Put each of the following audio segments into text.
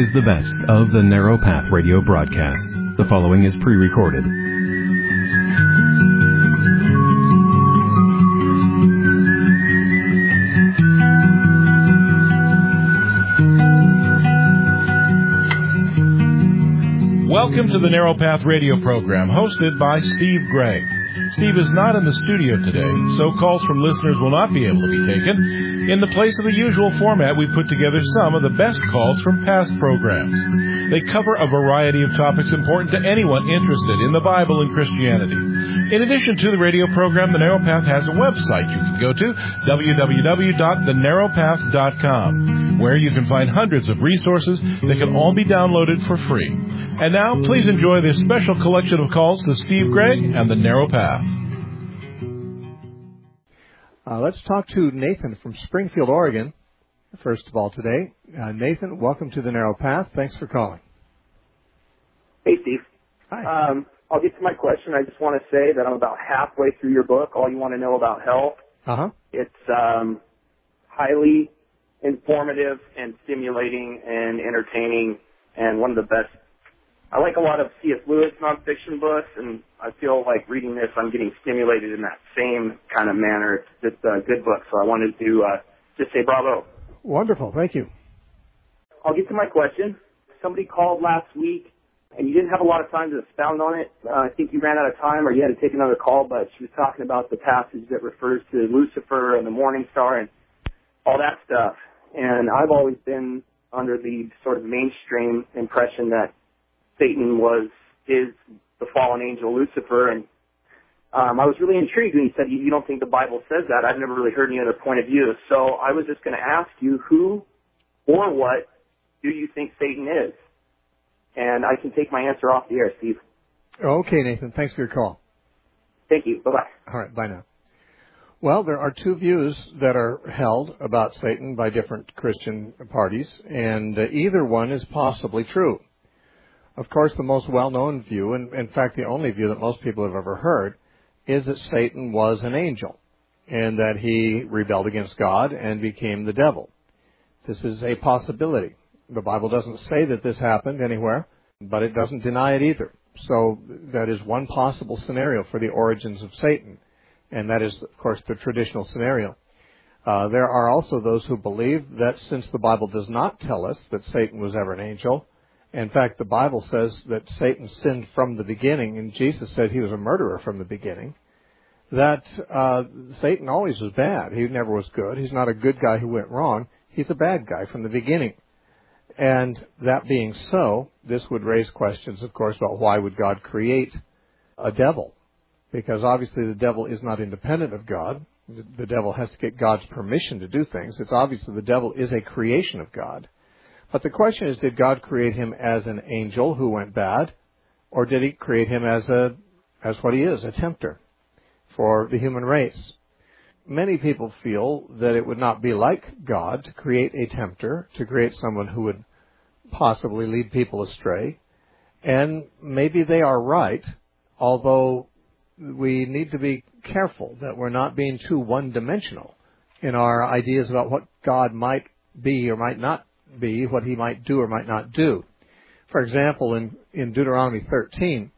is the best of the Narrow Path radio broadcast. The following is pre-recorded. Welcome to the Narrow Path radio program, hosted by Steve Gray. Steve is not in the studio today, so calls from listeners will not be able to be taken. In the place of the usual format, we put together some of the best calls from past programs. They cover a variety of topics important to anyone interested in the Bible and Christianity. In addition to the radio program, The Narrow Path has a website you can go to, www.thenarrowpath.com, where you can find hundreds of resources that can all be downloaded for free. And now, please enjoy this special collection of calls to Steve Gray and The Narrow Path. Let's talk to Nathan from Springfield, Oregon, first of all today. Nathan, welcome to The Narrow Path. Thanks for calling. Hey, Steve. Hi. I'll get to my question. I just want to say that I'm about halfway through your book, All You Want to Know About Hell. Uh-huh. It's highly informative and stimulating and entertaining and one of the best. I like a lot of C.S. Lewis nonfiction books, and I feel like reading this, I'm getting stimulated in that same kind of manner. It's just a good book, so I wanted to just say bravo. Wonderful. Thank you. I'll get to my question. Somebody called last week, and you didn't have a lot of time to expound on it. I think you ran out of time or you had to take another call, but she was talking about the passage that refers to Lucifer and the morning star and all that stuff. And I've always been under the sort of mainstream impression that Satan is the fallen angel Lucifer, and I was really intrigued when he said you don't think the Bible says that. I've never really heard any other point of view. So I was just going to ask you, who or what do you think Satan is? And I can take my answer off the air, Steve. Okay, Nathan. Thanks for your call. Thank you. Bye-bye. All right. Bye now. Well, there are two views that are held about Satan by different Christian parties, and either one is possibly true. Of course, the most well-known view, and in fact the only view that most people have ever heard, is that Satan was an angel and that he rebelled against God and became the devil. This is a possibility. The Bible doesn't say that this happened anywhere, but it doesn't deny it either. So that is one possible scenario for the origins of Satan, and that is, of course, the traditional scenario. There are also those who believe that since the Bible does not tell us that Satan was ever an angel, in fact, the Bible says that Satan sinned from the beginning, and Jesus said he was a murderer from the beginning, that Satan always was bad. He never was good. He's not a good guy who went wrong. He's a bad guy from the beginning. And that being so, this would raise questions, of course, about why would God create a devil? Because obviously the devil is not independent of God. The devil has to get God's permission to do things. It's obvious that the devil is a creation of God. But the question is, did God create him as an angel who went bad, or did he create him as what he is, a tempter for the human race? Many people feel that it would not be like God to create a tempter, to create someone who would possibly lead people astray. And maybe they are right, although we need to be careful that we're not being too one-dimensional in our ideas about what God might be or might not be, what he might do or might not do. For example, in Deuteronomy 13,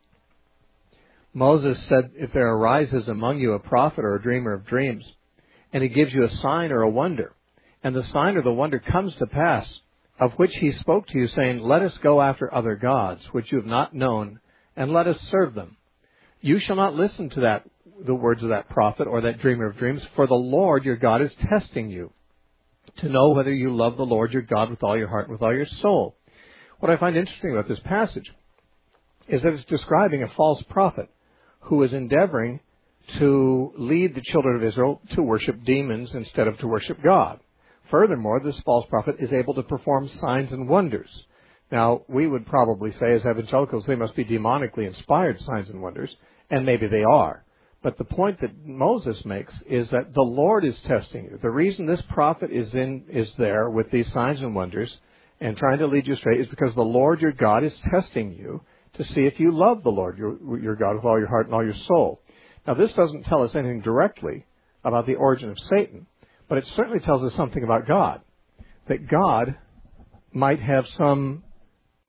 Moses said, if there arises among you a prophet or a dreamer of dreams, and he gives you a sign or a wonder, and the sign or the wonder comes to pass, of which he spoke to you, saying, let us go after other gods, which you have not known, and let us serve them. You shall not listen to the words of that prophet or that dreamer of dreams, for the Lord your God is testing you, to know whether you love the Lord your God with all your heart and with all your soul. What I find interesting about this passage is that it's describing a false prophet who is endeavoring to lead the children of Israel to worship demons instead of to worship God. Furthermore, this false prophet is able to perform signs and wonders. Now, we would probably say as evangelicals they must be demonically inspired signs and wonders, and maybe they are. But the point that Moses makes is that the Lord is testing you. The reason this prophet is there with these signs and wonders and trying to lead you astray is because the Lord your God is testing you to see if you love the Lord your God with all your heart and all your soul. Now, this doesn't tell us anything directly about the origin of Satan, but it certainly tells us something about God, that God might have some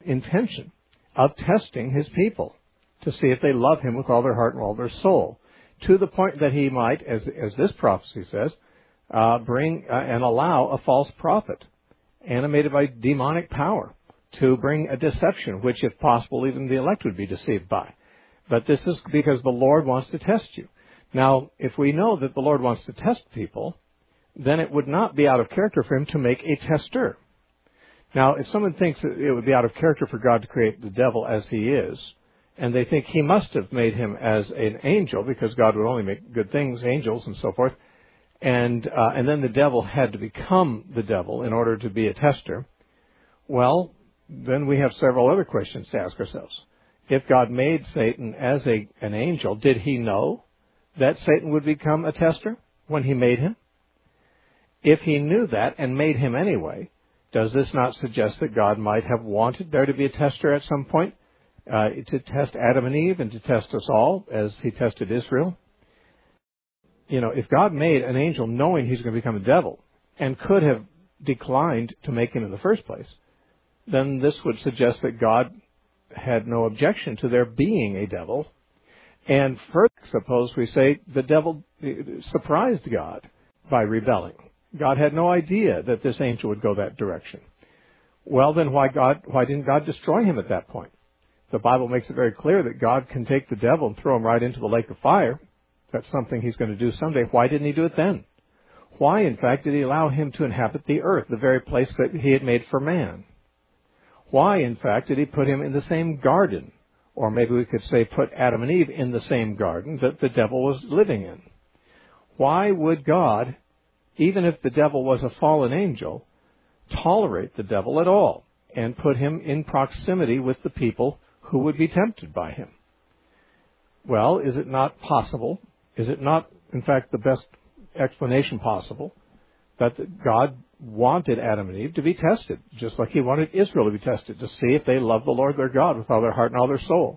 intention of testing his people to see if they love him with all their heart and all their soul, to the point that he might, as this prophecy says, bring and allow a false prophet animated by demonic power to bring a deception, which, if possible, even the elect would be deceived by. But this is because the Lord wants to test you. Now, if we know that the Lord wants to test people, then it would not be out of character for him to make a tester. Now, if someone thinks that it would be out of character for God to create the devil as he is, and they think he must have made him as an angel, because God would only make good things, angels and so forth, and then the devil had to become the devil in order to be a tester, well, then we have several other questions to ask ourselves. If God made Satan as an angel, did he know that Satan would become a tester when he made him? If he knew that and made him anyway, does this not suggest that God might have wanted there to be a tester at some point, to test Adam and Eve and to test us all as he tested Israel? You know, if God made an angel knowing he's going to become a devil and could have declined to make him in the first place, then this would suggest that God had no objection to there being a devil. And further, suppose we say the devil surprised God by rebelling. God had no idea that this angel would go that direction. Well, then why didn't God destroy him at that point? The Bible makes it very clear that God can take the devil and throw him right into the lake of fire. That's something he's going to do someday. Why didn't he do it then? Why, in fact, did he allow him to inhabit the earth, the very place that he had made for man? Why, in fact, did he put him in the same garden? Or maybe we could say put Adam and Eve in the same garden that the devil was living in. Why would God, even if the devil was a fallen angel, tolerate the devil at all and put him in proximity with the people who would be tempted by him? Well, is it not possible? Is it not, in fact, the best explanation possible that God wanted Adam and Eve to be tested, just like he wanted Israel to be tested, to see if they loved the Lord their God with all their heart and all their soul?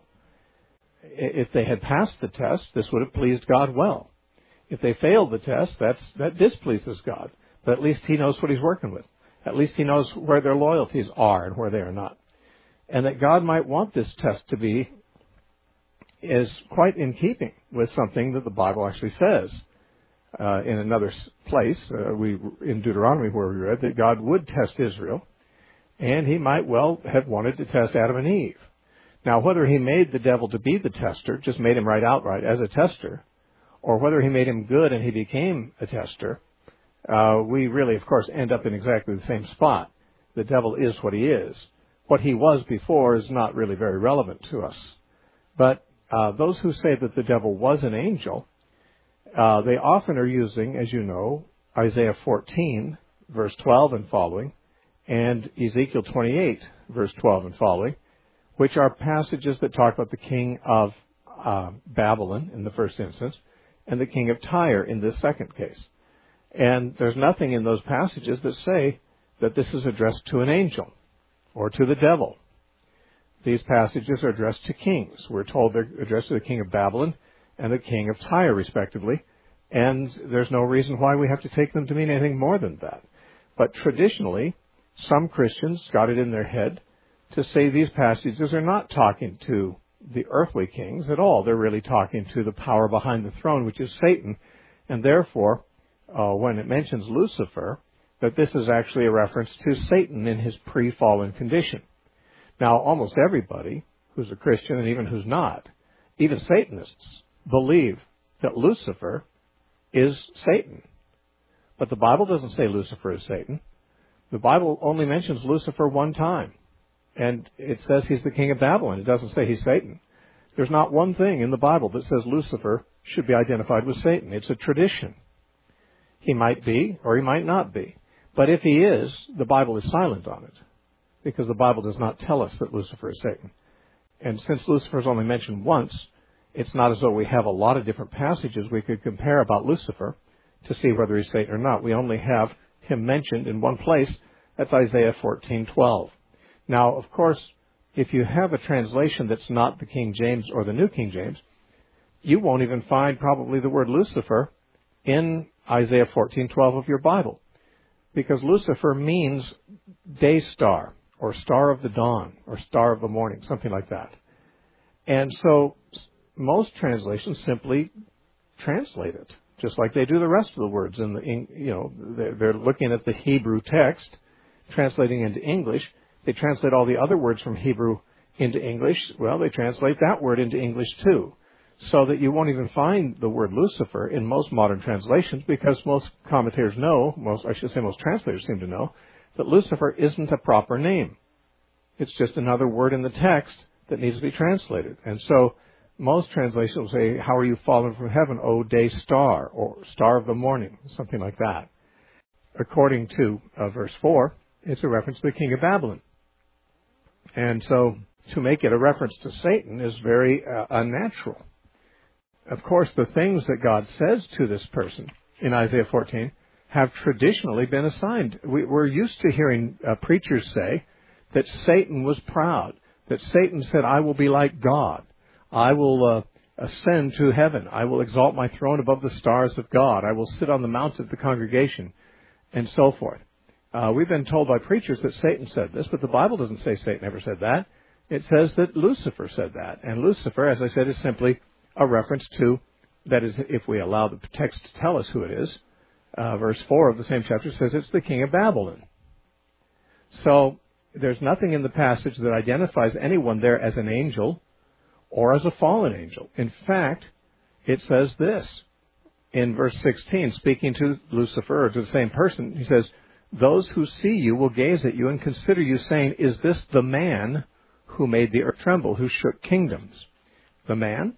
If they had passed the test, this would have pleased God well. If they failed the test, that displeases God. But at least he knows what he's working with. At least he knows where their loyalties are and where they are not. And that God might want this test to be is quite in keeping with something that the Bible actually says. In another place, in Deuteronomy, where we read that God would test Israel, and he might well have wanted to test Adam and Eve. Now, whether he made the devil to be the tester, just made him right outright as a tester, or whether he made him good and he became a tester, we really, of course, end up in exactly the same spot. The devil is what he is. What he was before is not really very relevant to us. But those who say that the devil was an angel, they often are using, as you know, Isaiah 14, verse 12 and following, and Ezekiel 28, verse 12 and following, which are passages that talk about the king of Babylon in the first instance, and the king of Tyre in this second case. And there's nothing in those passages that say that this is addressed to an angel or to the devil. These passages are addressed to kings. We're told they're addressed to the king of Babylon and the king of Tyre, respectively, and there's no reason why we have to take them to mean anything more than that. But traditionally, some Christians got it in their head to say these passages are not talking to the earthly kings at all. They're really talking to the power behind the throne, which is Satan, and therefore, when it mentions Lucifer, that this is actually a reference to Satan in his pre-fallen condition. Now, almost everybody who's a Christian, and even who's not, even Satanists, believe that Lucifer is Satan. But the Bible doesn't say Lucifer is Satan. The Bible only mentions Lucifer one time. And it says he's the king of Babylon. It doesn't say he's Satan. There's not one thing in the Bible that says Lucifer should be identified with Satan. It's a tradition. He might be, or he might not be. But if he is, the Bible is silent on it, because the Bible does not tell us that Lucifer is Satan. And since Lucifer is only mentioned once, it's not as though we have a lot of different passages we could compare about Lucifer to see whether he's Satan or not. We only have him mentioned in one place. That's Isaiah 14:12. Now, of course, if you have a translation that's not the King James or the New King James, you won't even find probably the word Lucifer in Isaiah 14:12 of your Bible, because Lucifer means day star or star of the dawn, or star of the morning, something like that. And so most translations simply translate it, just like they do the rest of the words. They're looking at the Hebrew text, translating into English. They translate all the other words from Hebrew into English. Well, they translate that word into English too, so that you won't even find the word Lucifer in most modern translations, because most commentators know, most translators seem to know, that Lucifer isn't a proper name. It's just another word in the text that needs to be translated. And so most translations will say, how are you fallen from heaven, O day star, or star of the morning, something like that. According to verse 4, it's a reference to the king of Babylon. And so to make it a reference to Satan is very unnatural. Of course, the things that God says to this person in Isaiah 14 have traditionally been assigned. We're used to hearing preachers say that Satan was proud, that Satan said, I will be like God. I will ascend to heaven. I will exalt my throne above the stars of God. I will sit on the mounts of the congregation, and so forth. We've been told by preachers that Satan said this, but the Bible doesn't say Satan ever said that. It says that Lucifer said that. And Lucifer, as I said, is simply a reference to, that is, if we allow the text to tell us who it is, verse 4 of the same chapter says it's the king of Babylon. So there's nothing in the passage that identifies anyone there as an angel or as a fallen angel. In fact, it says this in verse 16, speaking to Lucifer, or to the same person. He says, those who see you will gaze at you and consider you, saying, is this the man who made the earth tremble, who shook kingdoms? The man?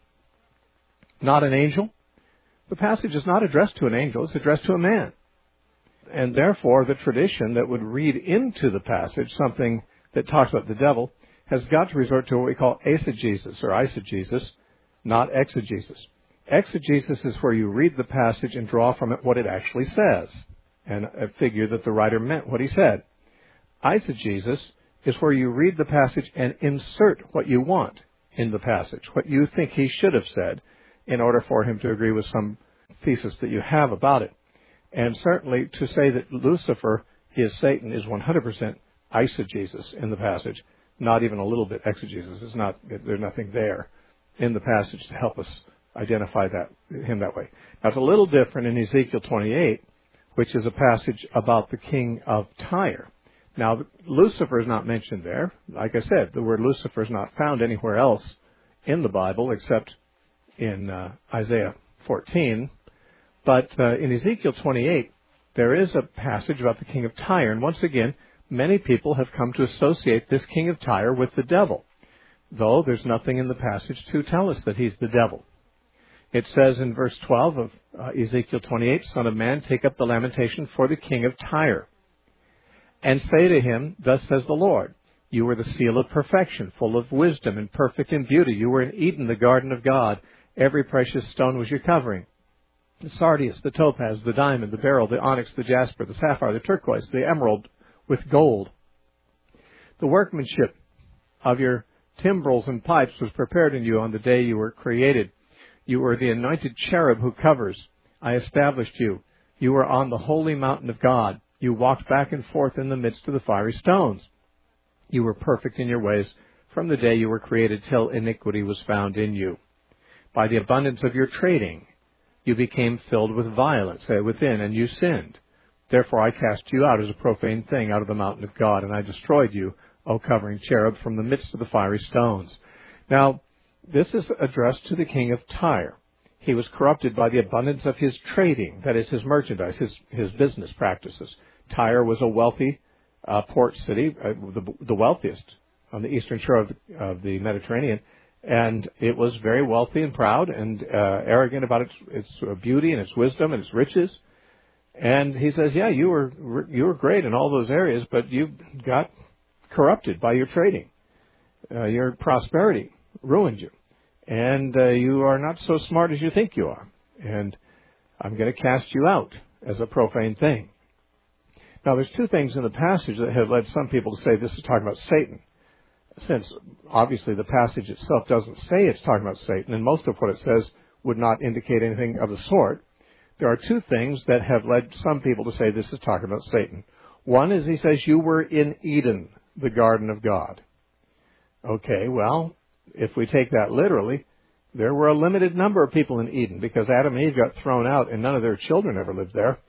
Not an angel? The passage is not addressed to an angel, it's addressed to a man. And therefore, the tradition that would read into the passage something that talks about the devil has got to resort to what we call eisegesis or eisegesis, not exegesis. Exegesis is where you read the passage and draw from it what it actually says, and figure that the writer meant what he said. Eisegesis is where you read the passage and insert what you want in the passage, what you think he should have said, in order for him to agree with some thesis that you have about it. And certainly to say that Lucifer is Satan is 100% eisegesis in the passage, not even a little bit exegesis. There's nothing there in the passage to help us identify him that way. Now, it's a little different in Ezekiel 28, which is a passage about the king of Tyre. Now, Lucifer is not mentioned there. Like I said, the word Lucifer is not found anywhere else in the Bible except in Isaiah 14. But in Ezekiel 28, there is a passage about the king of Tyre. And once again, many people have come to associate this king of Tyre with the devil, though there's nothing in the passage to tell us that he's the devil. It says in verse 12 of Ezekiel 28, Son of man, take up the lamentation for the king of Tyre, and say to him, thus says the Lord, you were the seal of perfection, full of wisdom and perfect in beauty. You were in Eden, the garden of God. Every precious stone was your covering. The sardius, the topaz, the diamond, the beryl, the onyx, the jasper, the sapphire, the turquoise, the emerald with gold. The workmanship of your timbrels and pipes was prepared in you on the day you were created. You were the anointed cherub who covers. I established you. You were on the holy mountain of God. You walked back and forth in the midst of the fiery stones. You were perfect in your ways from the day you were created till iniquity was found in you. By the abundance of your trading, you became filled with violence within, and you sinned. Therefore I cast you out as a profane thing out of the mountain of God, and I destroyed you, O covering cherub, from the midst of the fiery stones. Now, this is addressed to the king of Tyre. He was corrupted by the abundance of his trading, that is, his merchandise, his business practices. Tyre was a wealthy port city, the wealthiest on the eastern shore of the Mediterranean, and it was very wealthy and proud and arrogant about its beauty and its wisdom and its riches. And he says, yeah, you were great in all those areas, but you got corrupted by your trading. Your prosperity ruined you. And you are not so smart as you think you are. And I'm going to cast you out as a profane thing. Now, there's two things in the passage that have led some people to say this is talking about Satan. Since, obviously, the passage itself doesn't say it's talking about Satan, and most of what it says would not indicate anything of the sort, there are two things that have led some people to say this is talking about Satan. One is he says, you were in Eden, the garden of God. Okay, well, if we take that literally, there were a limited number of people in Eden because Adam and Eve got thrown out and none of their children ever lived there.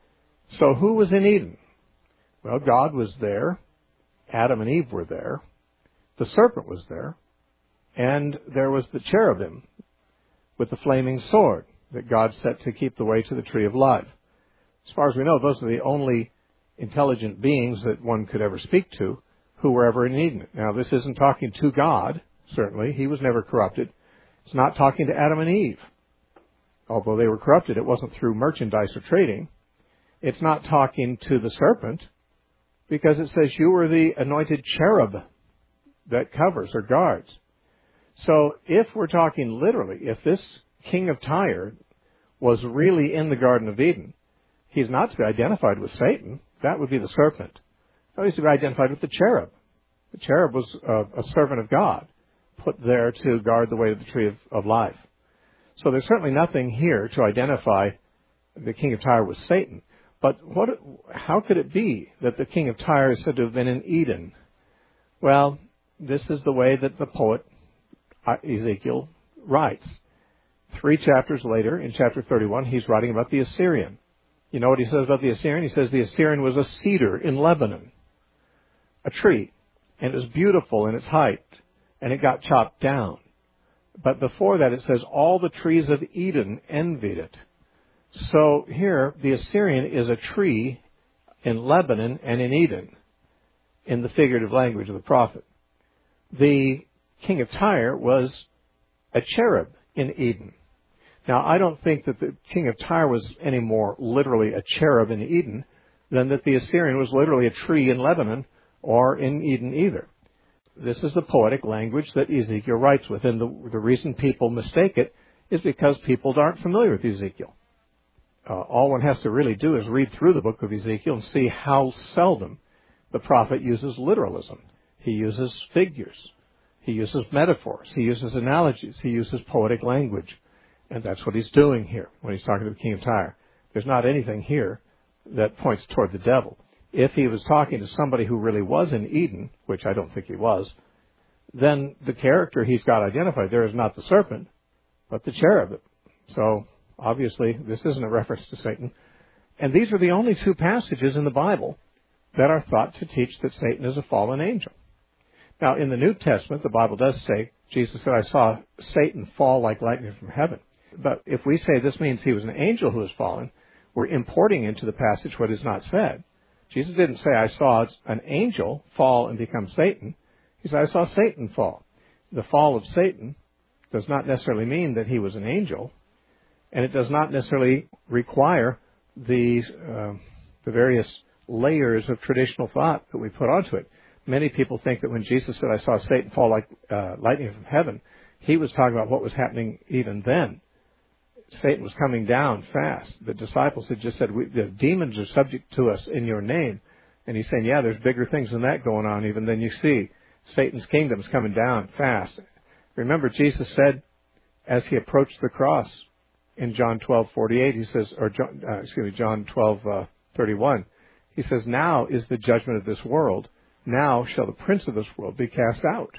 So who was in Eden? Well, God was there. Adam and Eve were there. The serpent was there. And there was the cherubim with the flaming sword that God set to keep the way to the tree of life. As far as we know, those are the only intelligent beings that one could ever speak to who were ever in Eden. Now, this isn't talking to God, certainly. He was never corrupted. It's not talking to Adam and Eve. Although they were corrupted, it wasn't through merchandise or trading. It's not talking to the serpent because it says you were the anointed cherub that covers or guards. So if we're talking literally, if this king of Tyre was really in the Garden of Eden, he's not to be identified with Satan. That would be the serpent. No, he's to be identified with the cherub. The cherub was a servant of God, put there to guard the way to the tree of life. So there's certainly nothing here to identify the king of Tyre with Satan. But how could it be that the king of Tyre is said to have been in Eden? Well, this is the way that the poet Ezekiel writes. 3 chapters later, in chapter 31, he's writing about the Assyrian. You know what he says about the Assyrian? He says the Assyrian was a cedar in Lebanon, a tree, and it was beautiful in its height, and it got chopped down. But before that, it says all the trees of Eden envied it. So here, the Assyrian is a tree in Lebanon and in Eden, in the figurative language of the prophet. The king of Tyre was a cherub in Eden. Now, I don't think that the king of Tyre was any more literally a cherub in Eden than that the Assyrian was literally a tree in Lebanon or in Eden either. This is the poetic language that Ezekiel writes with, and the reason people mistake it is because people aren't familiar with Ezekiel. All one has to really do is read through the book of Ezekiel and see how seldom the prophet uses literalism. He uses figures. He uses metaphors. He uses analogies. He uses poetic language. And that's what he's doing here when he's talking to the king of Tyre. There's not anything here that points toward the devil. If he was talking to somebody who really was in Eden, which I don't think he was, then the character he's got identified there is not the serpent, but the cherub. So, obviously, this isn't a reference to Satan. And these are the only 2 passages in the Bible that are thought to teach that Satan is a fallen angel. Now, in the New Testament, the Bible does say, Jesus said, I saw Satan fall like lightning from heaven. But if we say this means he was an angel who was fallen, we're importing into the passage what is not said. Jesus didn't say, I saw an angel fall and become Satan. He said, I saw Satan fall. The fall of Satan does not necessarily mean that he was an angel, and it does not necessarily require the various layers of traditional thought that we put onto it. Many people think that when Jesus said, I saw Satan fall like lightning from heaven, he was talking about what was happening even then. Satan was coming down fast. The disciples had just said, the demons are subject to us in your name. And he's saying, yeah, there's bigger things than that going on even than you see. Satan's kingdom is coming down fast. Remember, Jesus said, as he approached the cross in John 12:48, he says, John 12:31, he says, now is the judgment of this world. Now shall the prince of this world be cast out.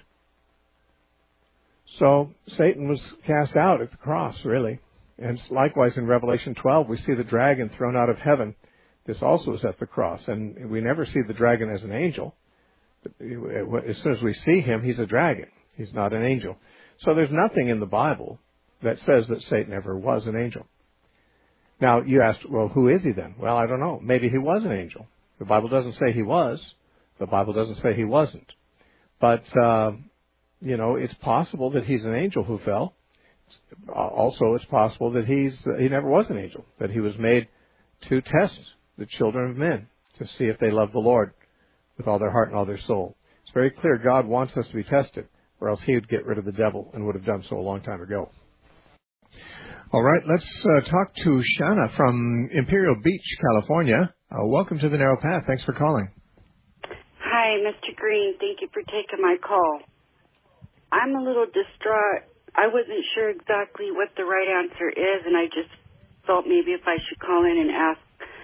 So Satan was cast out at the cross, really. And likewise in Revelation 12, we see the dragon thrown out of heaven. This also is at the cross. And we never see the dragon as an angel. As soon as we see him, he's a dragon. He's not an angel. So there's nothing in the Bible that says that Satan ever was an angel. Now, you asked, well, who is he then? Well, I don't know. Maybe he was an angel. The Bible doesn't say he was. The Bible doesn't say he wasn't. But, it's possible that he's an angel who fell. Also, it's possible that he never was an angel, that he was made to test the children of men, to see if they love the Lord with all their heart and all their soul. It's very clear God wants us to be tested, or else he would get rid of the devil and would have done so a long time ago. All right, let's talk to Shanna from Imperial Beach, California. Welcome to the Narrow Path. Thanks for calling. Hi, Mr. Green. Thank you for taking my call. I'm a little distraught. I wasn't sure exactly what the right answer is, and I just thought maybe if I should call in and ask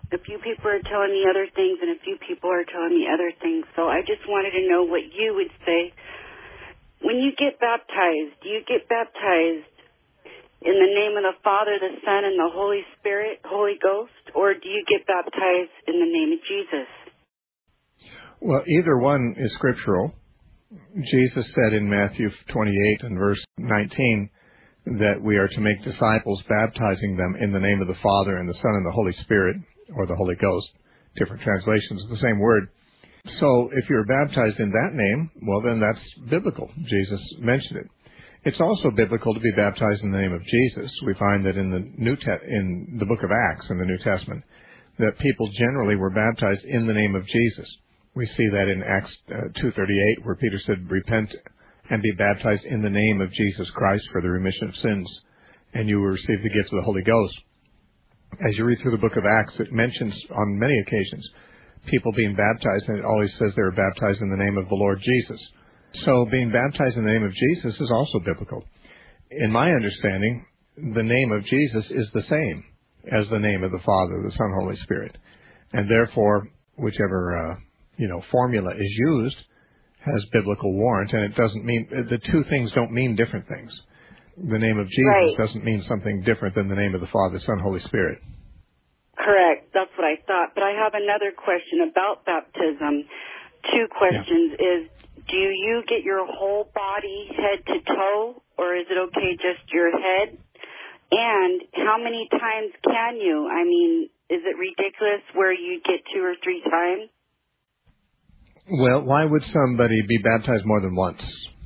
A few people are telling me other things, and a few people are telling me other things. So I just wanted to know what you would say. When you get baptized, do you get baptized in the name of the Father, the Son, and the Holy Spirit, Holy Ghost, or do you get baptized in the name of Jesus? Well, either one is scriptural. Jesus said in Matthew 28 and verse 19 that we are to make disciples, baptizing them in the name of the Father and the Son and the Holy Spirit, or the Holy Ghost, different translations of the same word. So if you're baptized in that name, well, then that's biblical. Jesus mentioned it. It's also biblical to be baptized in the name of Jesus. We find that in the in the book of Acts in the New Testament, that people generally were baptized in the name of Jesus. We see that in Acts 2:38, where Peter said, "Repent and be baptized in the name of Jesus Christ for the remission of sins, and you will receive the gift of the Holy Ghost." As you read through the book of Acts, it mentions on many occasions people being baptized, and it always says they were baptized in the name of the Lord Jesus. So being baptized in the name of Jesus is also biblical. In my understanding, the name of Jesus is the same as the name of the Father, the Son, Holy Spirit. And therefore, whichever formula is used has biblical warrant, and it doesn't mean, the two things don't mean different things. The name of Jesus doesn't mean something different than the name of the Father, Son, Holy Spirit. Correct. That's what I thought. But I have another question about baptism. Two questions is, do you get your whole body head to toe, or is it okay just your head? And how many times can you? I mean, is it ridiculous where you get 2 or 3 times? Well, why would somebody be baptized more than once?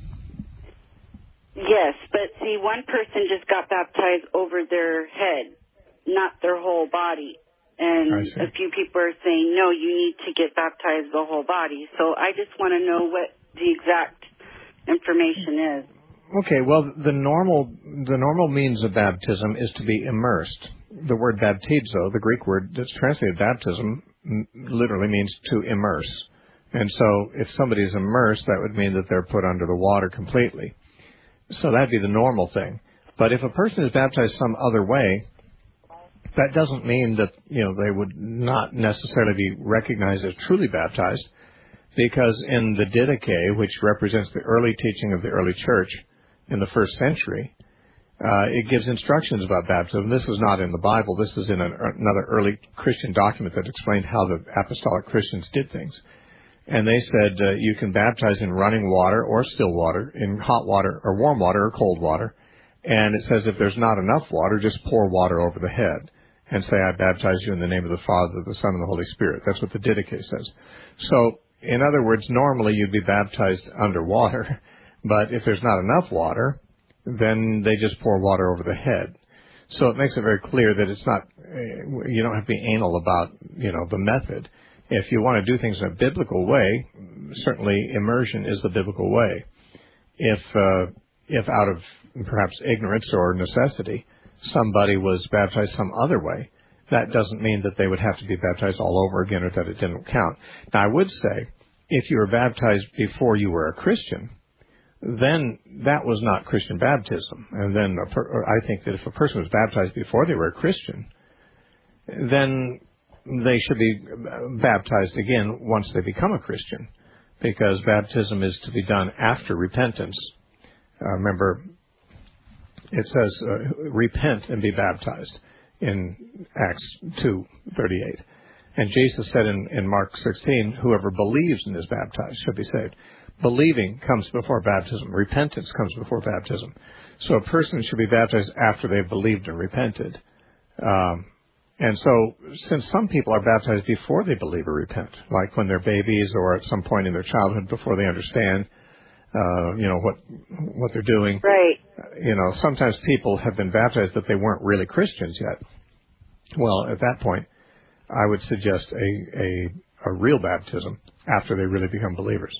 Yes, but see, one person just got baptized over their head, not their whole body. And a few people are saying, no, you need to get baptized the whole body. So I just want to know what the exact information is. Okay, well, the normal means of baptism is to be immersed. The word baptizo, the Greek word that's translated baptism, literally means to immerse. And so if somebody is immersed, that would mean that they're put under the water completely. So that'd be the normal thing. But if a person is baptized some other way, that doesn't mean that, they would not necessarily be recognized as truly baptized, because in the Didache, which represents the early teaching of the early church in the first century, it gives instructions about baptism. This is not in the Bible. This is in another early Christian document that explained how the apostolic Christians did things. And they said you can baptize in running water or still water, in hot water or warm water or cold water. And it says if there's not enough water, just pour water over the head and say, I baptize you in the name of the Father, the Son, and the Holy Spirit. That's what the Didache says. So, in other words, normally you'd be baptized underwater, but if there's not enough water, then they just pour water over the head. So it makes it very clear that it's not, you don't have to be anal about, the method. If you want to do things in a biblical way, certainly immersion is the biblical way. If out of perhaps ignorance or necessity, somebody was baptized some other way, that doesn't mean that they would have to be baptized all over again or that it didn't count. Now, I would say, if you were baptized before you were a Christian, then that was not Christian baptism. And then I think that if a person was baptized before they were a Christian, then they should be baptized again once they become a Christian, because baptism is to be done after repentance. Remember, it says, repent and be baptized in Acts 2:38. And Jesus said in Mark 16, whoever believes and is baptized shall be saved. Believing comes before baptism. Repentance comes before baptism. So a person should be baptized after they've believed and repented. And so, since some people are baptized before they believe or repent, like when they're babies or at some point in their childhood before they understand, what they're doing. Right. Sometimes people have been baptized that they weren't really Christians yet. Well, at that point, I would suggest a real baptism after they really become believers.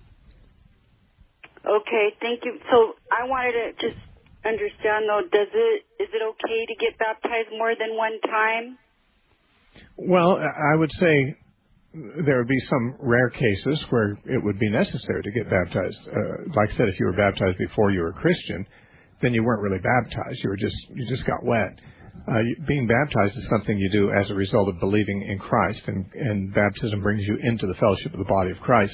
Okay, thank you. So I wanted to just understand, though, is it okay to get baptized more than one time? Well, I would say there would be some rare cases where it would be necessary to get baptized. Like I said, if you were baptized before you were a Christian, then you weren't really baptized. You just got wet. Being baptized is something you do as a result of believing in Christ, and baptism brings you into the fellowship of the body of Christ.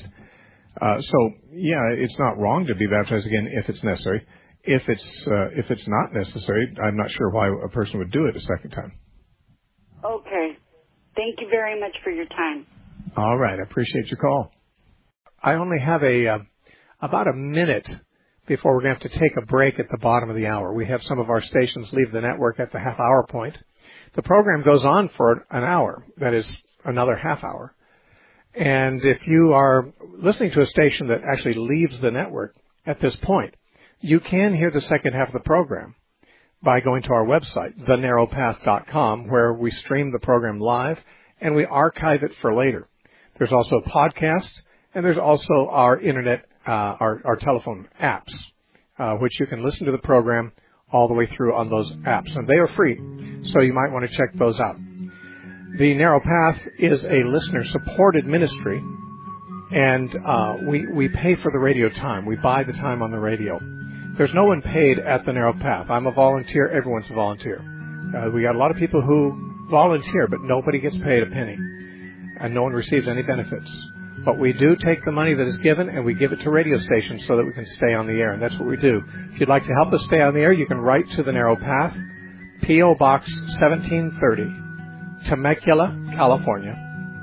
It's not wrong to be baptized again if it's necessary. If it's not necessary, I'm not sure why a person would do it a second time. Okay. Thank you very much for your time. All right. I appreciate your call. I only have about a minute before we're going to have to take a break at the bottom of the hour. We have some of our stations leave the network at the half-hour point. The program goes on for an hour, that is, another half hour. And if you are listening to a station that actually leaves the network at this point, you can hear the second half of the program by going to our website, thenarrowpath.com, where we stream the program live and we archive it for later. There's also a podcast, and there's also our internet, our telephone apps, which you can listen to the program all the way through on those apps, and they are free, so you might want to check those out. The Narrow Path is a listener-supported ministry, and we pay for the radio time. We buy the time on the radio. There's no one paid at the Narrow Path. I'm a volunteer. Everyone's a volunteer. We got a lot of people who volunteer, but nobody gets paid a penny, and no one receives any benefits. But we do take the money that is given and we give it to radio stations so that we can stay on the air, and that's what we do. If you'd like to help us stay on the air, you can write to the Narrow Path, P.O. Box 1730, Temecula, California,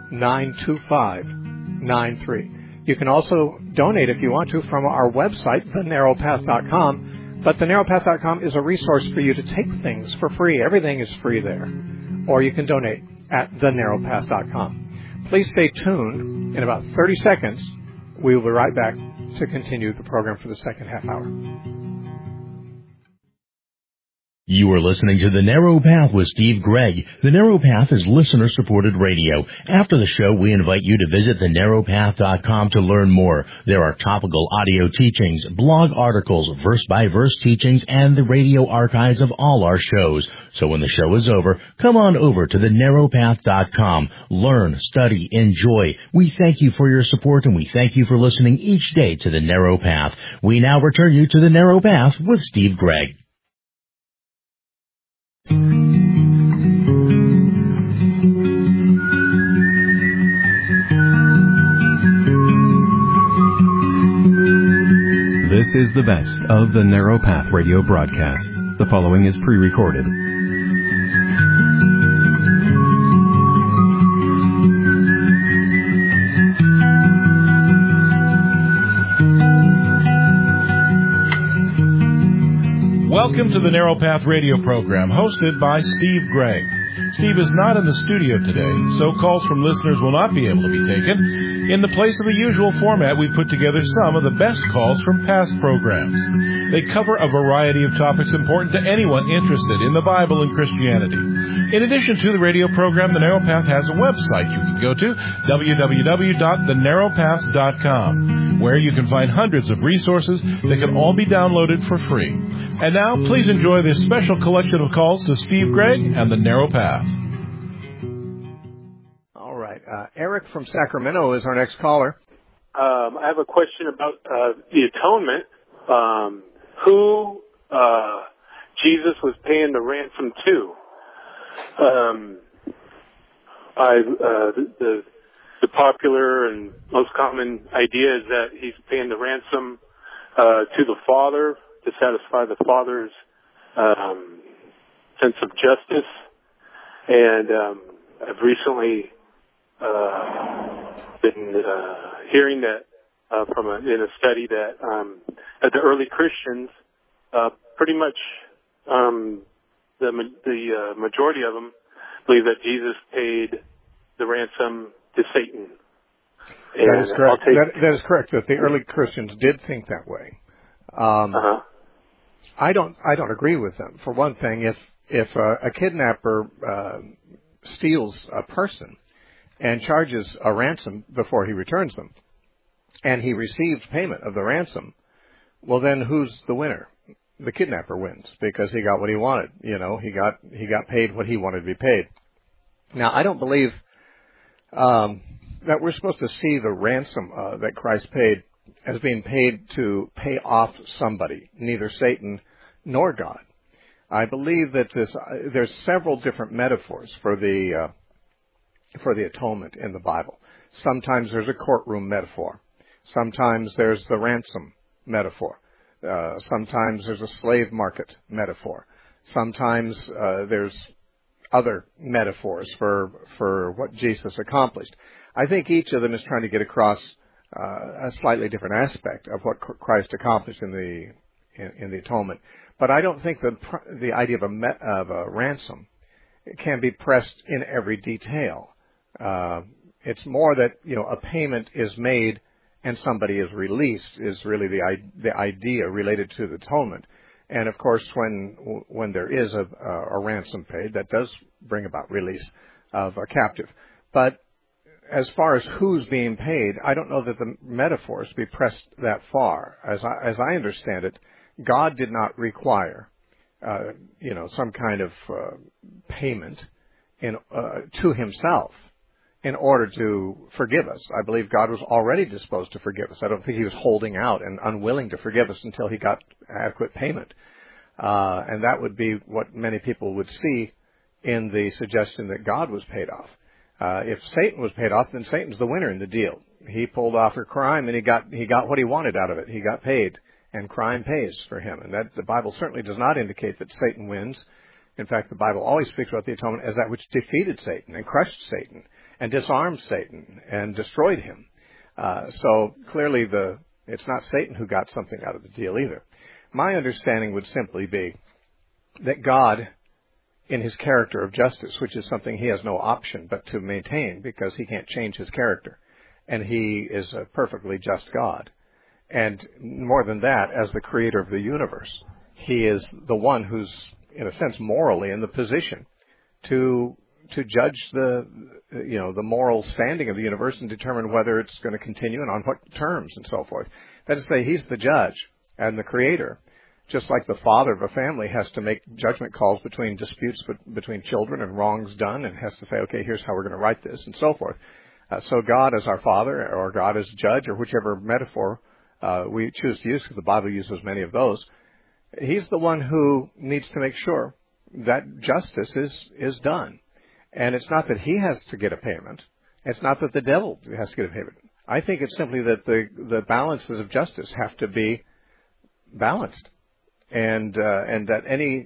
92593. You can also donate if you want to from our website, thenarrowpath.com, but thenarrowpath.com is a resource for you to take things for free. Everything is free there. Or you can donate at thenarrowpath.com. Please stay tuned. In about 30 seconds, we will be right back to continue the program for the second half hour. You are listening to The Narrow Path with Steve Gregg. The Narrow Path is listener-supported radio. After the show, we invite you to visit thenarrowpath.com to learn more. There are topical audio teachings, blog articles, verse-by-verse teachings, and the radio archives of all our shows. So when the show is over, come on over to thenarrowpath.com. Learn, study, enjoy. We thank you for your support, and we thank you for listening each day to The Narrow Path. We now return you to The Narrow Path with Steve Gregg. This is the best of the Narrow Path radio broadcast. The following is pre-recorded. Welcome to the Narrow Path radio program, hosted by Steve Gregg. Steve is not in the studio today, so calls from listeners will not be able to be taken. In the place of the usual format, we've put together some of the best calls from past programs. They cover a variety of topics important to anyone interested in the Bible and Christianity. In addition to the radio program, The Narrow Path has a website you can go to, www.thenarrowpath.com, where you can find hundreds of resources that can all be downloaded for free. And now, please enjoy this special collection of calls to Steve Gregg and The Narrow Path. All right. Eric from Sacramento is our next caller. I have a question about the atonement. Who Jesus was paying the ransom to? The popular and most common idea is that he's paying the ransom to the Father to satisfy the Father's sense of justice. And I've recently been hearing that in a study that the early Christians pretty much the majority of them believe that Jesus paid the ransom to Satan. And that is correct. That is correct. That the early Christians did think that way. I don't agree with them. For one thing, if a kidnapper steals a person and charges a ransom before he returns them, and he receives payment of the ransom, well, then who's the winner? The kidnapper wins because he got what he wanted. You know, he got paid what he wanted to be paid. Now, I don't believe that we're supposed to see the ransom that Christ paid as being paid to pay off somebody, neither Satan nor God. I believe that there's several different metaphors for the atonement in the Bible. Sometimes there's a courtroom metaphor. Sometimes there's the ransom metaphor. Sometimes there's a slave market metaphor. Sometimes there's other metaphors for what Jesus accomplished. I think each of them is trying to get across a slightly different aspect of what Christ accomplished in the atonement. But I don't think the idea of a ransom can be pressed in every detail. It's more that a payment is made and somebody is released is really the idea related to the atonement. And of course, when there is a ransom paid, that does bring about release of a captive. But as far as who's being paid, I don't know that the metaphors be pressed that far. As I understand it, God did not require, some kind of payment to Himself in order to forgive us. I believe God was already disposed to forgive us. I don't think He was holding out and unwilling to forgive us until He got adequate payment. And that would be what many people would see in the suggestion that God was paid off. If Satan was paid off, then Satan's the winner in the deal. He pulled off a crime and he got what he wanted out of it. He got paid, and crime pays for him. And that the Bible certainly does not indicate that Satan wins. In fact, the Bible always speaks about the atonement as that which defeated Satan and crushed Satan and disarmed Satan and destroyed him. So clearly it's not Satan who got something out of the deal either. My understanding would simply be that God, in His character of justice, which is something He has no option but to maintain because He can't change His character, and He is a perfectly just God. And more than that, as the creator of the universe, He is the one who's, in a sense, morally in the position to judge the moral standing of the universe and determine whether it's going to continue and on what terms and so forth. That is to say, He's the judge and the creator, just like the father of a family has to make judgment calls between disputes between children and wrongs done, and has to say, okay, here's how we're going to write this, and so forth. So God as our father, or God as judge, or whichever metaphor we choose to use, because the Bible uses many of those, He's the one who needs to make sure that justice is done. And it's not that He has to get a payment. It's not that the devil has to get a payment. I think it's simply that the balances of justice have to be balanced, and that any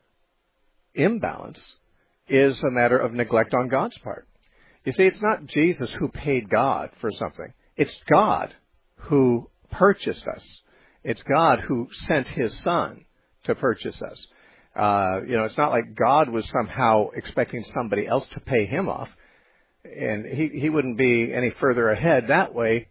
imbalance is a matter of neglect on God's part. You see, it's not Jesus who paid God for something. It's God who purchased us. It's God who sent His Son to purchase us. It's not like God was somehow expecting somebody else to pay Him off, and He wouldn't be any further ahead that way.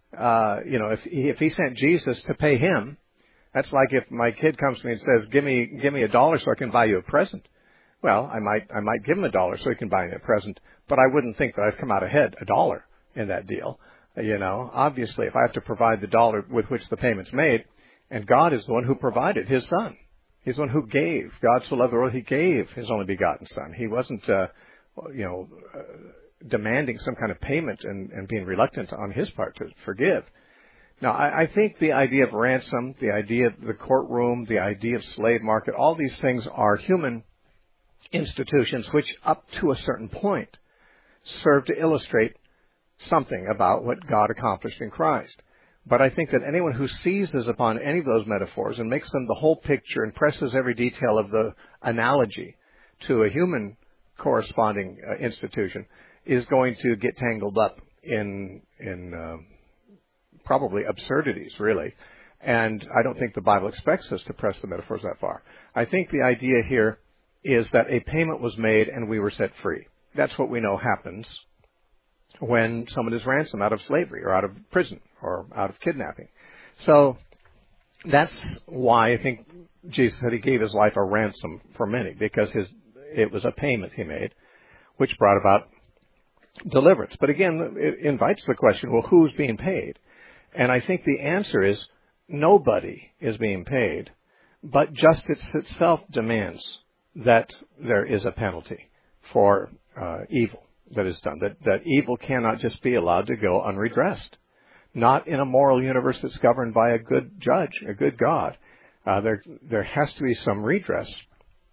If He sent Jesus to pay Him, that's like if my kid comes to me and says, "Give me $1 so I can buy you a present." Well, I might give him $1 so he can buy me a present, but I wouldn't think that I've come out ahead $1 in that deal. Obviously, if I have to provide the dollar with which the payment's made, and God is the one who provided His Son. He's the one who gave. God so loved the world, He gave His only begotten Son. He wasn't, demanding some kind of payment and being reluctant on His part to forgive. Now, I think the idea of ransom, the idea of the courtroom, the idea of slave market, all these things are human institutions which, up to a certain point, serve to illustrate something about what God accomplished in Christ. But I think that anyone who seizes upon any of those metaphors and makes them the whole picture and presses every detail of the analogy to a human corresponding institution is going to get tangled up in probably absurdities, really. And I don't think the Bible expects us to press the metaphors that far. I think the idea here is that a payment was made and we were set free. That's what we know happens when someone is ransomed out of slavery or out of prison or out of kidnapping. So that's why I think Jesus said He gave His life a ransom for many, because it was a payment He made, which brought about deliverance. But again, it invites the question, well, who's being paid? And I think the answer is nobody is being paid, but justice itself demands that there is a penalty for evil that is done, that evil cannot just be allowed to go unredressed. Not in a moral universe that's governed by a good judge, a good God. There has to be some redress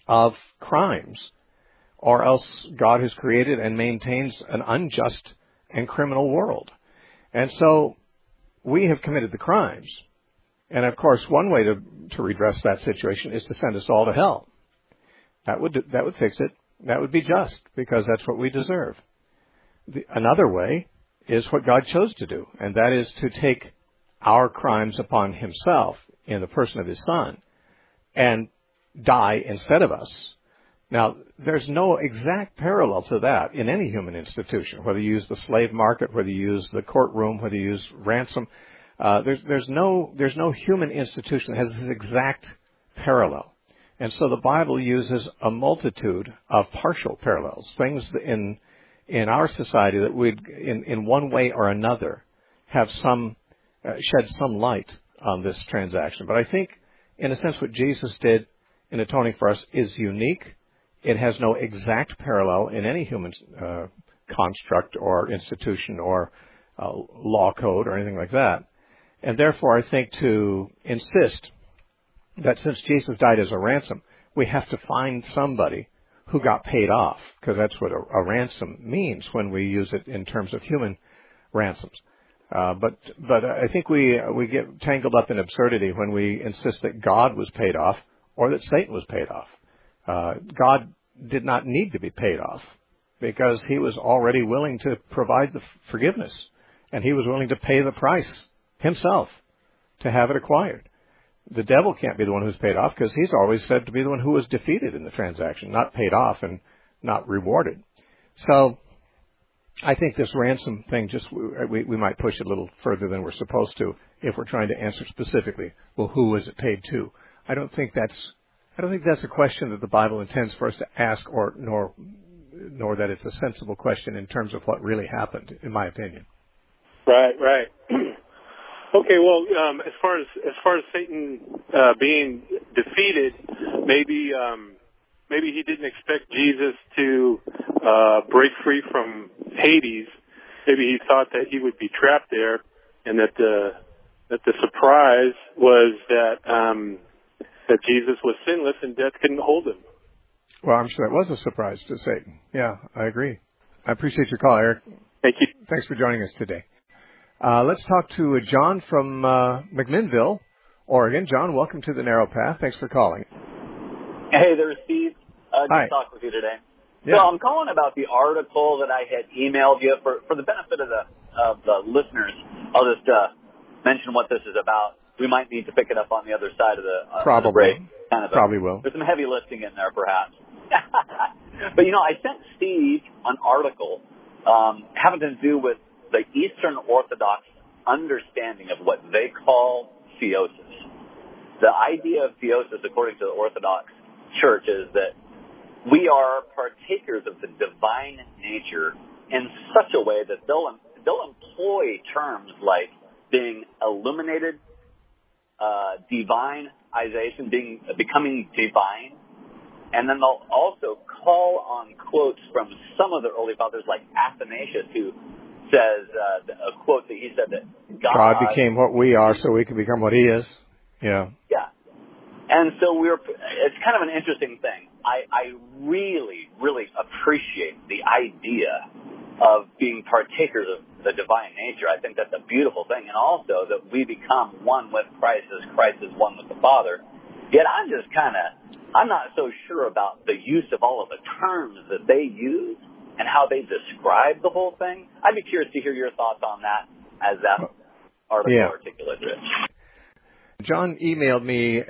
of crimes, or else God has created and maintains an unjust and criminal world. And so we have committed the crimes. And of course, one way to redress that situation is to send us all to hell. That would fix it. That would be just, because that's what we deserve. Another way is what God chose to do, and that is to take our crimes upon himself in the person of his Son and die instead of us. Now, there's no exact parallel to that in any human institution, whether you use the slave market, whether you use the courtroom, whether you use ransom. There's no human institution that has this exact parallel. And so the Bible uses a multitude of partial parallels, things in our society that would, in one way or another, have shed some light on this transaction. But I think, in a sense, what Jesus did in atoning for us is unique. It has no exact parallel in any human construct or institution or law code or anything like that. And therefore, I think to insist that since Jesus died as a ransom, we have to find somebody who got paid off, because that's what a ransom means when we use it in terms of human ransoms. But I think we get tangled up in absurdity when we insist that God was paid off or that Satan was paid off. God did not need to be paid off because he was already willing to provide the forgiveness, and he was willing to pay the price himself to have it acquired. The devil can't be the one who's paid off because he's always said to be the one who was defeated in the transaction, not paid off and not rewarded. So I think this ransom thing, we might push it a little further than we're supposed to if we're trying to answer specifically, well, who was it paid to? I don't think that's a question that the Bible intends for us to ask, nor that it's a sensible question in terms of what really happened, in my opinion. Right. Okay, well, as far as Satan being defeated, maybe he didn't expect Jesus to break free from Hades. Maybe he thought that he would be trapped there, and that the surprise was that Jesus was sinless and death couldn't hold him. Well, I'm sure that was a surprise to Satan. Yeah, I agree. I appreciate your call, Eric. Thank you. Thanks for joining us today. Let's talk to John from McMinnville, Oregon. John, welcome to the Narrow Path. Thanks for calling. Hey there, Steve. Good Hi. to talk with you today. Yeah. So I'm calling about the article that I had emailed you for the benefit of the listeners. I'll just mention what this is about. We might need to pick it up on the other side of the break. Probably will. There's some heavy lifting in there, perhaps. But I sent Steve an article having to do with the Eastern Orthodox understanding of what they call theosis. The idea of theosis, according to the Orthodox Church, is that we are partakers of the divine nature in such a way that they'll employ terms like being illuminated, divinization, becoming divine, and then they'll also call on quotes from some of the early fathers, like Athanasius, who says a quote that he said that God became what we are so we can become what he is. Yeah. And so it's kind of an interesting thing. I really, really appreciate the idea of being partakers of the divine nature. I think that's a beautiful thing. And also that we become one with Christ as Christ is one with the Father. Yet I'm not so sure about the use of all of the terms that they use and how they describe the whole thing. I'd be curious to hear your thoughts on that as that article articulated it. John emailed me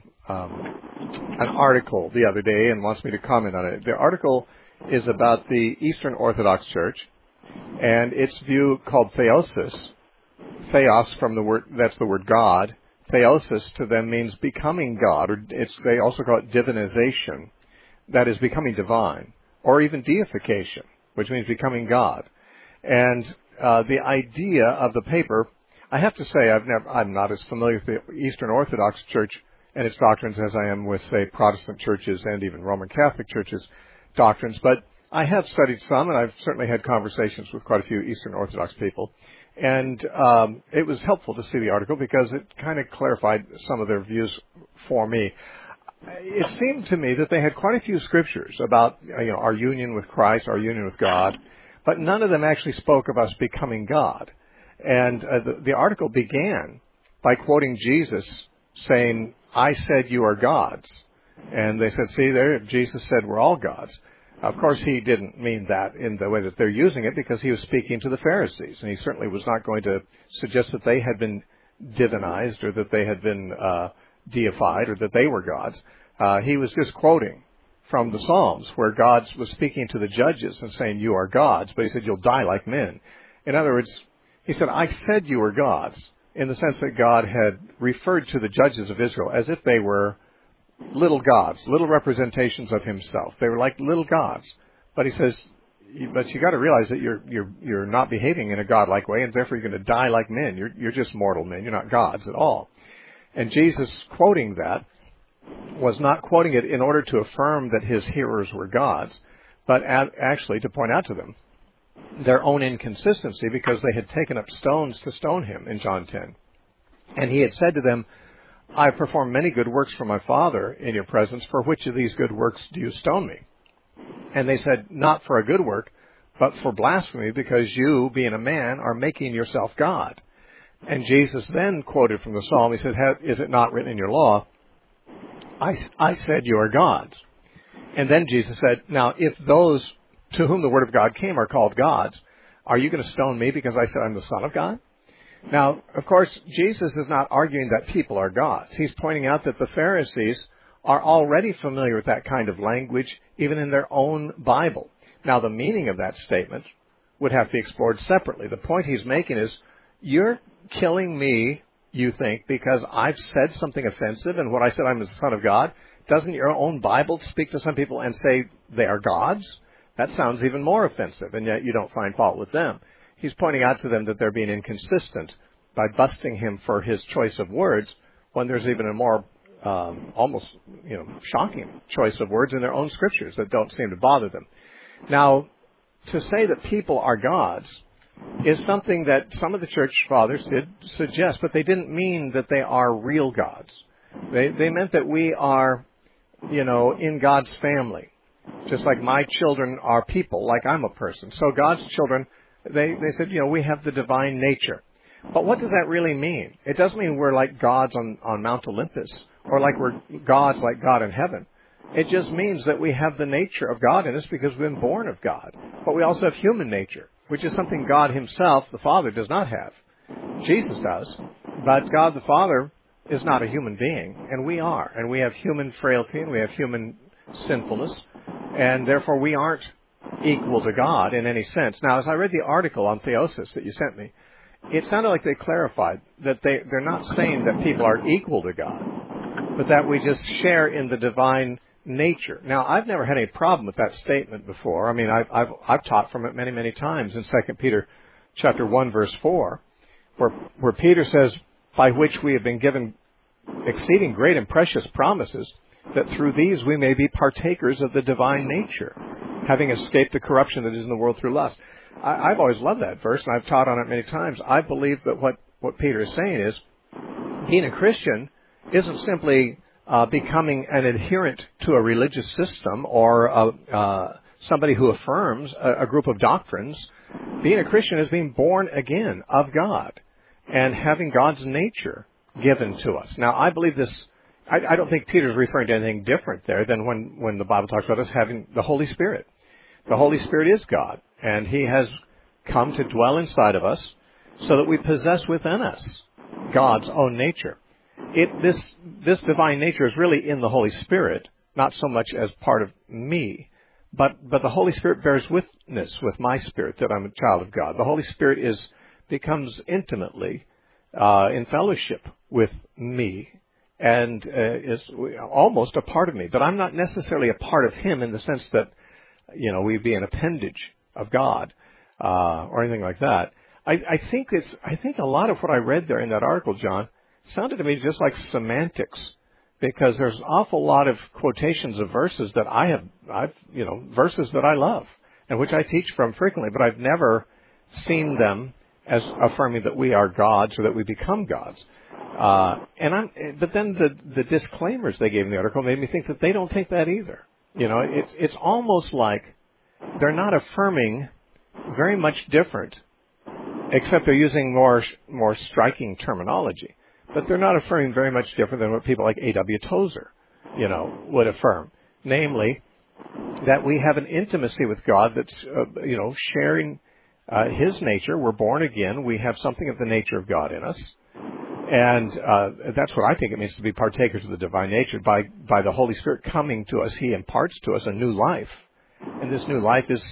an article the other day and wants me to comment on it. The article is about the Eastern Orthodox Church and its view called theosis. Theos from that's the word God. Theosis to them means becoming God, or they also call it divinization. That is becoming divine, or even deification, which means becoming God. And the idea of the paper, I have to say, I'm not as familiar with the Eastern Orthodox Church and its doctrines as I am with, say, Protestant churches and even Roman Catholic churches' doctrines, but I have studied some, and I've certainly had conversations with quite a few Eastern Orthodox people. And it was helpful to see the article because it kind of clarified some of their views for me. it seemed to me that they had quite a few scriptures about our union with Christ, our union with God, but none of them actually spoke of us becoming God. And the article began by quoting Jesus saying, "I said you are gods." And they said, see there, Jesus said we're all gods. Of course, he didn't mean that in the way that they're using it, because he was speaking to the Pharisees, and he certainly was not going to suggest that they had been divinized or that they had been deified or that they were gods. He was just quoting from the Psalms where God was speaking to the judges and saying, you are gods, but he said, you'll die like men. In other words, he said, I said you were gods, in the sense that God had referred to the judges of Israel as if they were little gods, little representations of himself. They were like little gods. But he says, but you got to realize that you're not behaving in a godlike way, and therefore you're going to die like men. You're just mortal men. You're not gods at all. And Jesus, quoting that, was not quoting it in order to affirm that his hearers were gods, but actually to point out to them their own inconsistency, because they had taken up stones to stone him in John 10. And he had said to them, I have performed many good works for my Father in your presence. For which of these good works do you stone me? And they said, not for a good work, but for blasphemy, because you, being a man, are making yourself God. And Jesus then quoted from the Psalm. He said, is it not written in your law, I said you are gods? And then Jesus said, now, if those to whom the word of God came are called gods, are you going to stone me because I said I'm the Son of God? Now, of course, Jesus is not arguing that people are gods. He's pointing out that the Pharisees are already familiar with that kind of language, even in their own Bible. Now, the meaning of that statement would have to be explored separately. The point he's making is, you're killing me, you think, because I've said something offensive, and when I said I'm the Son of God, doesn't your own Bible speak to some people and say they are gods? That sounds even more offensive, and yet you don't find fault with them. He's pointing out to them that they're being inconsistent by busting him for his choice of words, when there's even a more almost shocking choice of words in their own scriptures that don't seem to bother them. Now, to say that people are gods is something that some of the church fathers did suggest, but they didn't mean that they are real gods. They meant that we are, in God's family, just like my children are people, like I'm a person. So God's children, they said, we have the divine nature. But what does that really mean? It doesn't mean we're like gods on Mount Olympus, or like we're gods like God in heaven. It just means that we have the nature of God in us because we've been born of God. But we also have human nature, which is something God himself, the Father, does not have. Jesus does. But God the Father is not a human being, and we are. And we have human frailty, and we have human sinfulness, and therefore we aren't equal to God in any sense. Now, as I read the article on theosis that you sent me, it sounded like they clarified that they're not saying that people are equal to God, but that we just share in the divine nature. Now, I've never had any problem with that statement before. I mean, I've taught from it many, many times in 2 Peter chapter 1, verse 4, where Peter says, by which we have been given exceeding great and precious promises, that through these we may be partakers of the divine nature, having escaped the corruption that is in the world through lust. I've always loved that verse, and I've taught on it many times. I believe that what Peter is saying is, being a Christian isn't simply becoming an adherent to a religious system or somebody who affirms a group of doctrines. Being a Christian is being born again of God and having God's nature given to us. Now, I believe this. I don't think Peter's referring to anything different there than when the Bible talks about us having the Holy Spirit. The Holy Spirit is God, and he has come to dwell inside of us so that we possess within us God's own nature. This divine nature is really in the Holy Spirit, not so much as part of me, but the Holy Spirit bears witness with my spirit that I'm a child of God. The Holy Spirit becomes intimately in fellowship with me and is almost a part of me. But I'm not necessarily a part of him in the sense that, we'd be an appendage of God or anything like that. I think a lot of what I read there in that article, John, sounded to me just like semantics, because there's an awful lot of quotations of verses that verses that I love and which I teach from frequently, but I've never seen them as affirming that we are gods or that we become gods. But then the disclaimers they gave in the article made me think that they don't think that either. It's almost like they're not affirming very much different, except they're using more striking terminology. But they're not affirming very much different than what people like A.W. Tozer, would affirm. Namely, that we have an intimacy with God that's, sharing His nature. We're born again. We have something of the nature of God in us. And that's what I think it means to be partakers of the divine nature. By the Holy Spirit coming to us, He imparts to us a new life. And this new life is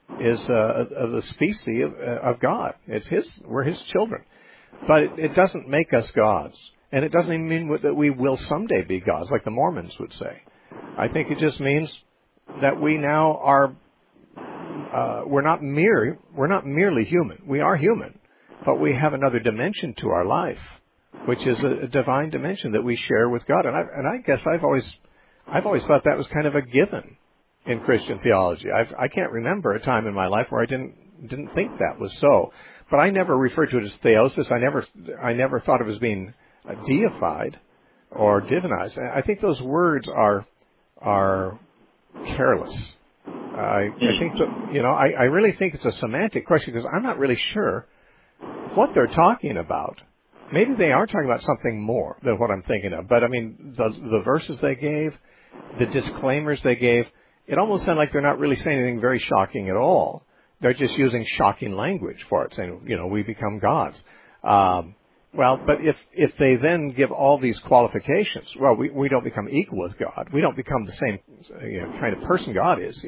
of the species of God. We're His children. But it doesn't make us gods. And it doesn't even mean that we will someday be gods, like the Mormons would say. I think it just means that we now are, we're not merely human. We are human. But we have another dimension to our life, which is a divine dimension that we share with God. And I guess I've always thought that was kind of a given in Christian theology. I can't remember a time in my life where I didn't think that was so. But I never referred to it as theosis. I never thought of it as being deified or divinized. I think those words are careless. I think I really think it's a semantic question, because I'm not really sure what they're talking about. Maybe they are talking about something more than what I'm thinking of. But I mean, the verses they gave, the disclaimers they gave, it almost sounded like they're not really saying anything very shocking at all. They're just using shocking language for it, saying, we become gods. But if they then give all these qualifications, well, we don't become equal with God. We don't become the same kind of person God is.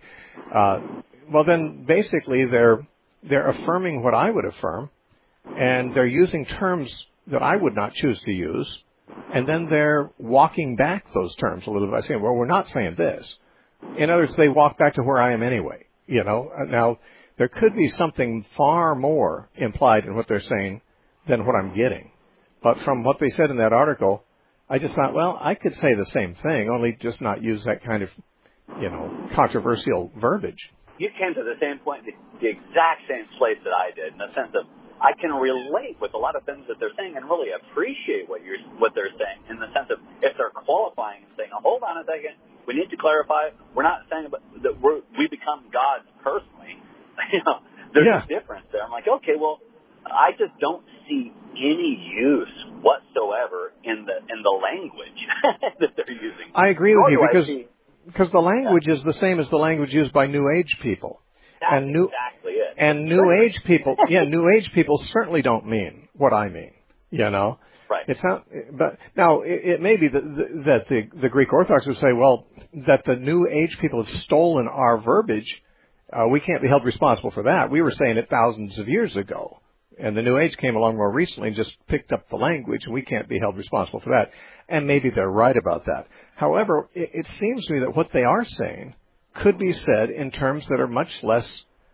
Well, then basically they're affirming what I would affirm, and they're using terms that I would not choose to use, and then they're walking back those terms a little bit by saying, well, we're not saying this. In other words, they walk back to where I am anyway. Now, there could be something far more implied in what they're saying than what I'm getting. But from what they said in that article, I just thought, well, I could say the same thing, only just not use that kind of, controversial verbiage. You came to the same point, the exact same place that I did, in the sense of I can relate with a lot of things that they're saying and really appreciate what they're saying, in the sense of if they're qualifying and saying, hold on a second, we need to clarify, we're not saying that we become gods personally. There's a difference there. I'm like, okay, well, I just don't see any use whatsoever in the language that they're using. I agree with you, because the language is the same as the language used by New Age people. That's exactly it. And New Age people, New Age people certainly don't mean what I mean, Right. It's not, but now it may be that the Greek Orthodox would say, well, that the New Age people have stolen our verbiage. We can't be held responsible for that. We were saying it thousands of years ago, and the New Age came along more recently and just picked up the language, and we can't be held responsible for that. And maybe they're right about that. However, it seems to me that what they are saying could be said in terms that are much less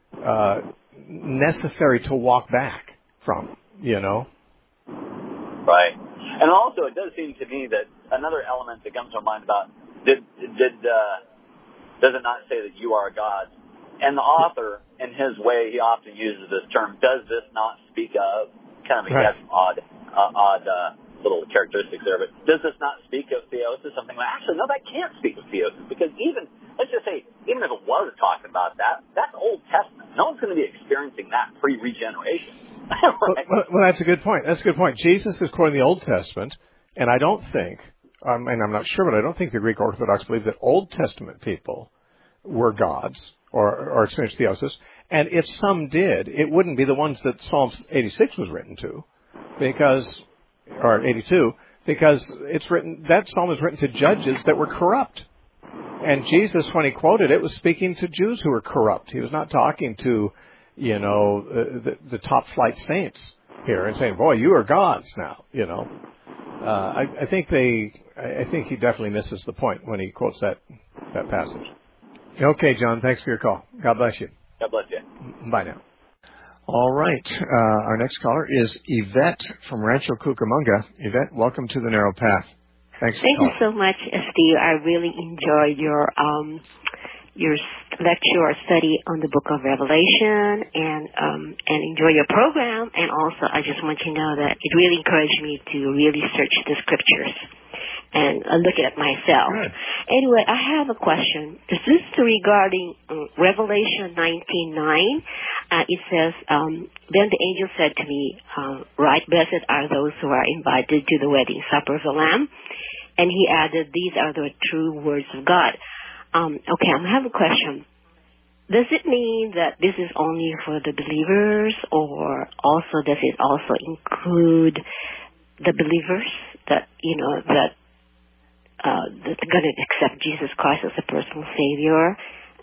necessary to walk back from, Right. And also, it does seem to me that another element that comes to mind about does it not say that you are a god? And the author, in his way, he often uses this term, does this not speak of, kind of, he has some odd little characteristics there, but does this not speak of theosis? Something like, actually, no, that can't speak of theosis, because let's just say, even if it was talking about that, that's Old Testament. No one's going to be experiencing that pre-regeneration. Right? Well, that's a good point. Jesus is quoting the Old Testament, and I don't think, and I'm not sure, but I don't think the Greek Orthodox believe that Old Testament people were gods or experienced theosis. And if some did, it wouldn't be the ones that Psalm 86 was written to, or 82, because that psalm was written to judges that were corrupt. And Jesus, when he quoted it, was speaking to Jews who were corrupt. He was not talking to, the top flight saints here and saying, boy, you are gods now, I think he definitely misses the point when he quotes that passage. Okay, John, thanks for your call. God bless you. God bless you. Bye now. All right. Our next caller is Yvette from Rancho Cucamonga. Yvette, welcome to the Narrow Path. Thanks for calling. Thank you so much, Steve. I really enjoyed your your lecture or study on the book of Revelation and enjoy your program. And also, I just want you to know that it really encouraged me to really search the scriptures and look at myself. Good. Anyway, I have a question. This is regarding Revelation 19:9. It says, then the angel said to me, right, blessed are those who are invited to the wedding supper of the Lamb. And he added, these are the true words of God. Okay, I have a question. Does it mean that this is only for the believers, or also does it also include the believers that that are going to accept Jesus Christ as a personal Savior?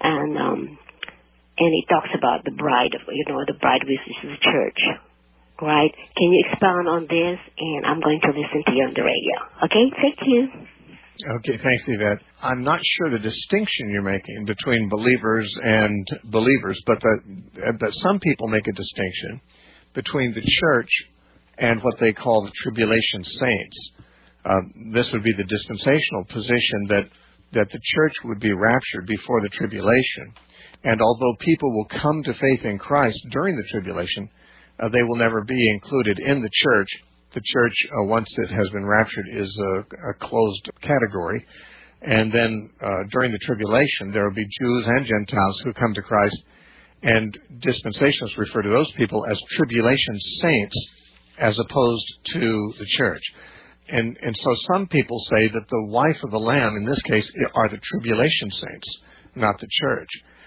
And it talks about the bride, the bride which is the church, right? Can you expound on this? And I'm going to listen to you on the radio. Okay, thank you. Okay, thanks, Yvette. I'm not sure the distinction you're making between believers and believers, but that some people make a distinction between the church and what they call the tribulation saints. This would be the dispensational position that the church would be raptured before the tribulation. And although people will come to faith in Christ during the tribulation, they will never be included in the church. The church, once it has been raptured, is a closed category. And then during the tribulation, there will be Jews and Gentiles who come to Christ. And dispensationalists refer to those people as tribulation saints as opposed to the church. And so some people say that the wife of the Lamb, in this case, are the tribulation saints, not the church.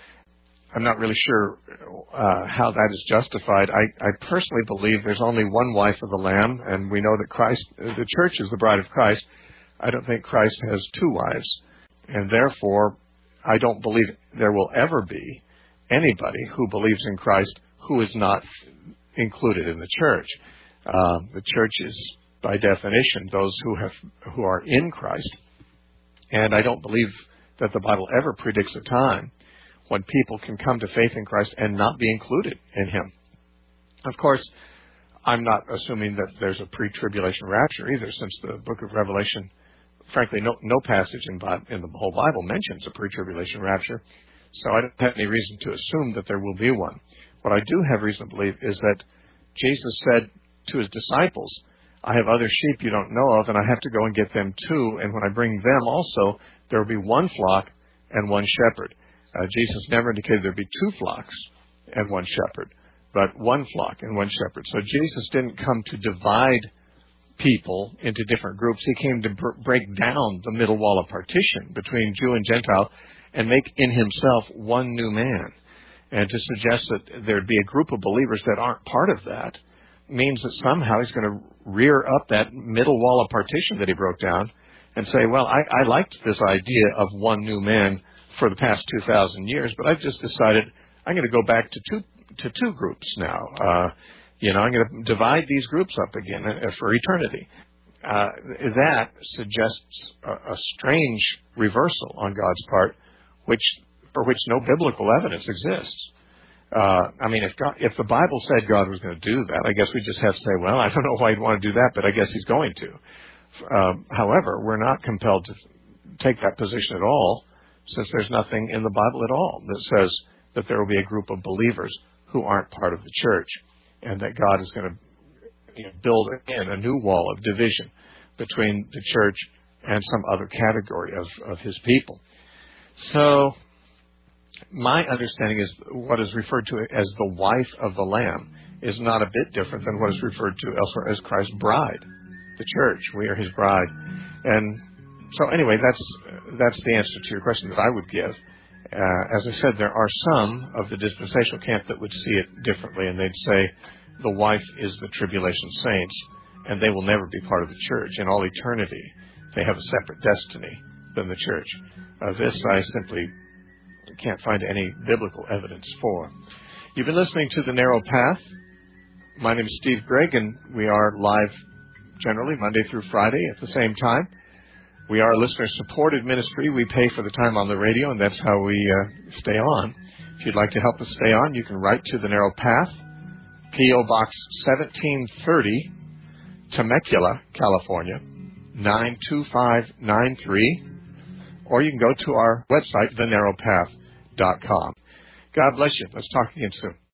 I'm not really sure how that is justified. I personally believe there's only one wife of the Lamb, and we know that the church is the bride of Christ. I don't think Christ has two wives, and therefore I don't believe there will ever be anybody who believes in Christ who is not included in the church. The church is, by definition, those who are in Christ, and I don't believe that the Bible ever predicts a time when people can come to faith in Christ and not be included in Him. Of course, I'm not assuming that there's a pre-tribulation rapture either, since the book of Revelation, frankly, no passage in the whole Bible mentions a pre-tribulation rapture, so I don't have any reason to assume that there will be one. What I do have reason to believe is that Jesus said to His disciples, I have other sheep you don't know of, and I have to go and get them too, and when I bring them also, there will be one flock and one shepherd. Jesus never indicated there'd be two flocks and one shepherd, but one flock and one shepherd. So Jesus didn't come to divide people into different groups. He came to break down the middle wall of partition between Jew and Gentile and make in Himself one new man. And to suggest that there'd be a group of believers that aren't part of that means that somehow He's going to rear up that middle wall of partition that He broke down and say, well, I liked this idea of one new man for the past 2,000 years, but I've just decided I'm going to go back to two groups now. I'm going to divide these groups up again for eternity. That suggests a strange reversal on God's part, for which no biblical evidence exists. If the Bible said God was going to do that, I guess we just have to say, well, I don't know why He'd want to do that, but I guess He's going to. However, we're not compelled to take that position at all, since there's nothing in the Bible at all that says that there will be a group of believers who aren't part of the church, and that God is going to build in a new wall of division between the church and some other category of His people. So my understanding is what is referred to as the wife of the Lamb is not a bit different than what is referred to elsewhere as Christ's bride, the church. We are His bride. And so anyway, that's the answer to your question that I would give. As I said, there are some of the dispensational camp that would see it differently, and they'd say the wife is the tribulation saints, and they will never be part of the church. In all eternity, they have a separate destiny than the church. This I simply can't find any biblical evidence for. You've been listening to The Narrow Path. My name is Steve Gregg, and we are live generally Monday through Friday at the same time. We are a listener-supported ministry. We pay for the time on the radio, and that's how we stay on. If you'd like to help us stay on, you can write to The Narrow Path, P.O. Box 1730, Temecula, California, 92593. Or you can go to our website, The Narrow Path, God bless you. Let's talk again soon.